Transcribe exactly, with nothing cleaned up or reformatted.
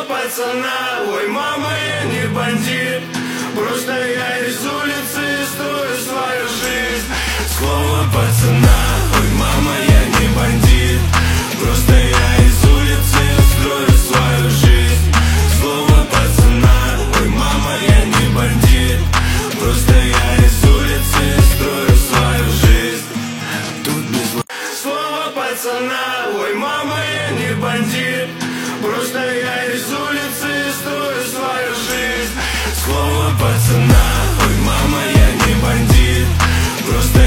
пацана. Ой, мама, я не бандит, просто я из улицы строю свою жизнь. Слово пацана. Ой, мама, я не бандит, просто я из улицы строю свою жизнь. Слово пацана. Ой, мама, я не бандит, просто я из улицы строю свою жизнь. Тут без слово пацана. Ой, мама, я не бандит, просто я из улицы строю свою жизнь. Слово пацана. Ой, мама, я не бандит, просто